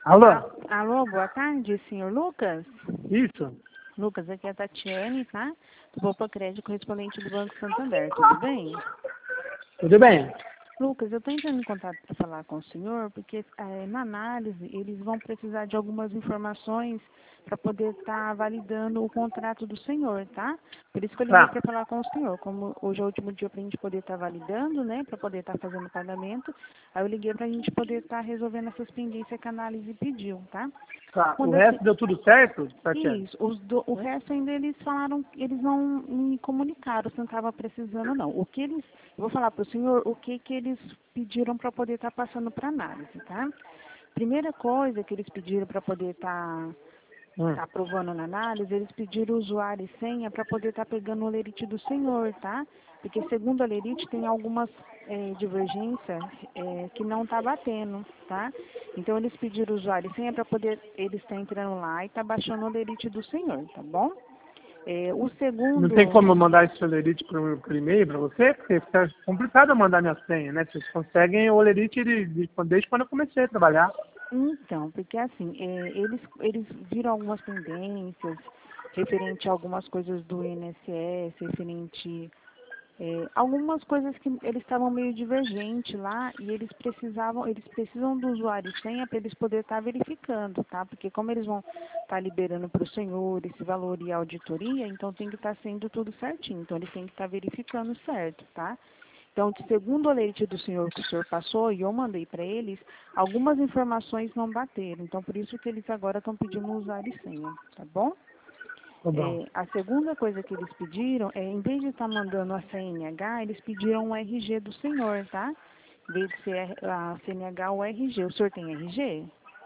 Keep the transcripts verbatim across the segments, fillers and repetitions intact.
Alô? A- Alô, boa tarde, senhor Lucas? Isso? Lucas, aqui é a Tatiane, tá? Do Poupa Crédito, correspondente do Banco Santander, tudo bem? Tudo bem? Lucas, eu estou entrando em contato para falar com o senhor, porque eh, na análise eles vão precisar de algumas informações para poder estar validando o contrato do senhor, tá? Por isso que eu liguei Tá. para falar com o senhor. Como hoje é o último dia para a gente poder estar validando, né? Para poder estar fazendo o pagamento, aí eu liguei para a gente poder estar resolvendo essas pendências que a análise pediu, tá? Tá. O Quando resto assim, deu tudo certo, Tatiana? isso, os do, o resto ainda eles falaram, eles não me comunicaram se não estava precisando não. O que eles, eu vou falar para o senhor o que que eles pediram para poder estar passando para análise, tá? Primeira coisa que eles pediram para poder estar Hum. tá aprovando na análise, eles pediram usuário e senha para poder estar pegando o lerite do senhor, tá? Porque segundo a lerite tem algumas é, divergências é, que não tá batendo, tá? Então eles pediram usuário e senha para poder eles estar entrando lá e tá baixando o lerite do senhor, tá bom? É, o Não tem segundo, como eu mandar esse olerite por, por e-mail para você? Porque fica complicado eu mandar minha senha, né? Vocês conseguem o olerite de, de, desde quando eu comecei a trabalhar. então, porque assim, é, eles, eles viram algumas tendências referente a algumas coisas do I N S S, referente É, algumas coisas que eles estavam meio divergentes lá e eles precisavam, eles precisam do usuário e senha para eles poderem estar verificando, tá? Porque como eles vão estar liberando para o senhor esse valor e a auditoria, então tem que estar sendo tudo certinho. Então eles têm que estar verificando certo, tá? Então, segundo o leite do senhor que o senhor passou e eu mandei para eles, algumas informações não bateram. Então, por isso que eles agora estão pedindo usuário e senha, tá bom? Tá bom. É, a segunda coisa que eles pediram é, em vez de estar mandando a C N H, eles pediram o R G do senhor, tá? Em vez de ser a C N H, o R G. O senhor tem R G?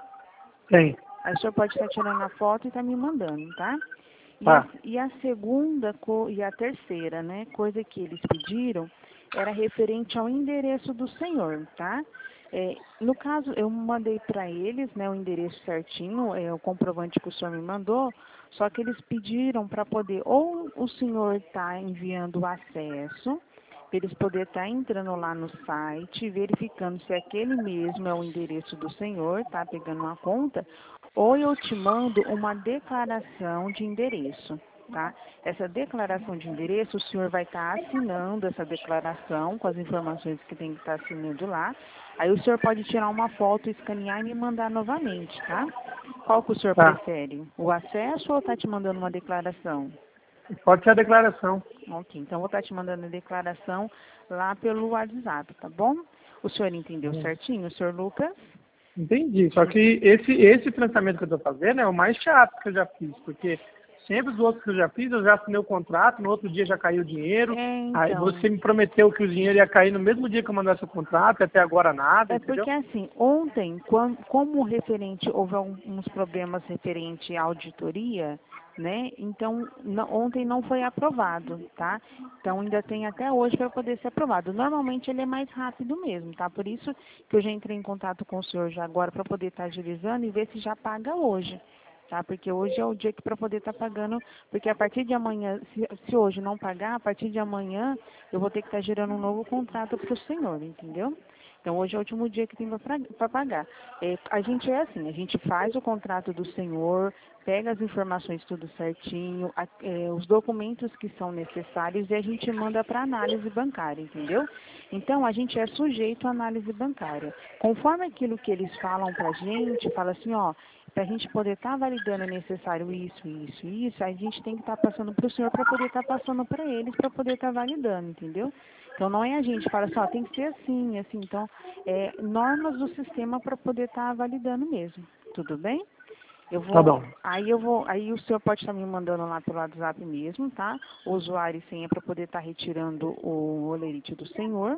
Tem. Aí o senhor pode estar tirando a foto e estar me mandando, tá? E a, Tá. e a segunda co, e a terceira, né, coisa que eles pediram era referente ao endereço do senhor, tá? É, no caso, eu mandei para eles, né, o endereço certinho, é, o comprovante que o senhor me mandou, só que eles pediram para poder, ou o senhor está enviando o acesso, para eles poderem estar entrando lá no site, verificando se aquele mesmo é o endereço do senhor, tá? Pegando uma conta, ou eu te mando uma declaração de endereço, tá? Essa declaração de endereço, o senhor vai estar assinando essa declaração com as informações que tem que estar assinando lá. Aí o senhor pode tirar uma foto, escanear e me mandar novamente, tá? Qual que o senhor Tá. prefere? O acesso ou tá te mandando uma declaração? Pode ser a declaração. Ok, então vou estar te mandando a declaração lá pelo WhatsApp, tá bom? O senhor entendeu Hum. certinho, o senhor Lucas? Entendi. Só que esse, esse tratamento que eu estou fazendo é o mais chato que eu já fiz, porque sempre os outros que eu já fiz, eu já assinei o contrato, no outro dia já caiu o dinheiro. É, Aí então. você me prometeu que o dinheiro ia cair no mesmo dia que eu mandasse o contrato, e até agora nada, É entendeu? porque assim, ontem, quan- como referente, houve alguns problemas referente à auditoria, né? Então, não- ontem não foi aprovado, tá? Então ainda tem até hoje para poder ser aprovado. Normalmente ele é mais rápido mesmo, tá? Por isso que eu já entrei em contato com o senhor já agora para poder estar agilizando e ver se já paga hoje. Tá? Porque hoje é o dia que para poder estar pagando, porque a partir de amanhã, se, se hoje não pagar, a partir de amanhã eu vou ter que estar gerando um novo contrato para o senhor, entendeu? Então, hoje é o último dia que tem para pagar. É, a gente é assim, a gente faz o contrato do senhor, pega as informações tudo certinho, a, é, os documentos que são necessários e a gente manda para análise bancária, entendeu? Então, a gente é sujeito à análise bancária. Conforme aquilo que eles falam para a gente, fala assim, ó, para a gente poder estar validando é necessário isso, isso, isso, a gente tem que estar passando para o senhor para poder estar passando para eles, para poder estar validando, entendeu? Então, não é a gente fala assim, ó, tem que ser assim, assim. Então, é normas do sistema para poder estar validando mesmo. Tudo bem? Eu Tá vou, bom. aí eu vou, aí o senhor pode estar me mandando lá pelo WhatsApp mesmo, tá? O usuário e senha para poder estar retirando o olerite do senhor,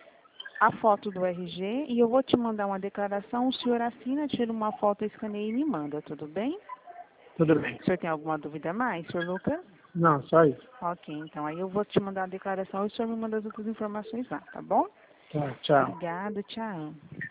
a foto do R G e eu vou te mandar uma declaração, o senhor assina, tira uma foto, escaneia e me manda, tudo bem? Tudo bem. O senhor tem alguma dúvida a mais, senhor Lucas? Não, só isso. Ok, então aí eu vou te mandar a declaração e o senhor me manda as outras informações lá, tá bom? Tá, tchau. Obrigado, tchau.